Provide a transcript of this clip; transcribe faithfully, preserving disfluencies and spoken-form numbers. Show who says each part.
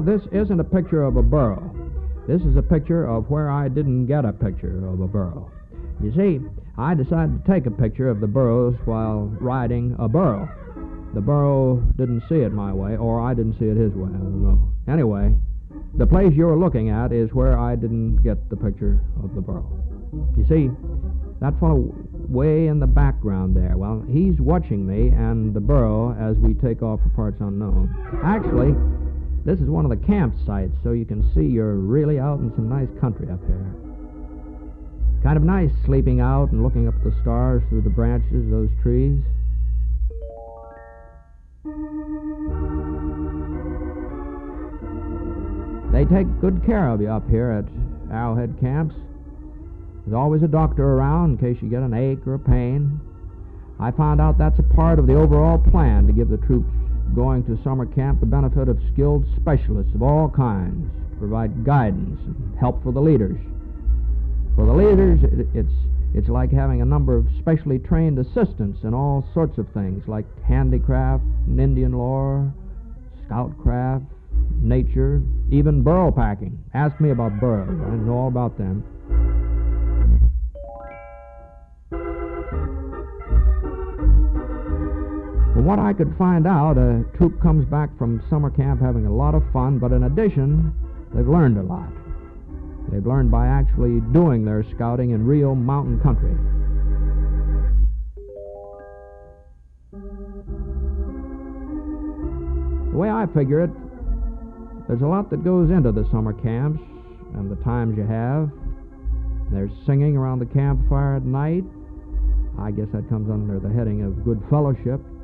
Speaker 1: this isn't a picture of a burro. This is a picture of where I didn't get a picture of a burro. You see, I decided to take a picture of the burros while riding a burro. The burro didn't see it my way, or I didn't see it his way, I don't know. Anyway, the place you're looking at is where I didn't get the picture of the burro. You see, that fellow way in the background there, well, he's watching me and the burro as we take off for parts unknown. Actually, this is one of the campsites, so you can see you're really out in some nice country up here. Kind of nice sleeping out and looking up at the stars through the branches of those trees. They take good care of you up here at Arrowhead Camps. There's always a doctor around in case you get an ache or a pain. I found out that's a part of the overall plan to give the troops going to summer camp the benefit of skilled specialists of all kinds to provide guidance and help for the leaders. For the leaders, it, it's, it's like having a number of specially trained assistants in all sorts of things, like handicraft and Indian lore, scoutcraft, nature, even burro packing. Ask me about burros. I know all about them. From what I could find out, a troop comes back from summer camp having a lot of fun, but in addition, they've learned a lot. They've learned by actually doing their scouting in real mountain country. The way I figure it, there's a lot that goes into the summer camps and the times you have. There's singing around the campfire at night. I guess that comes under the heading of good fellowship.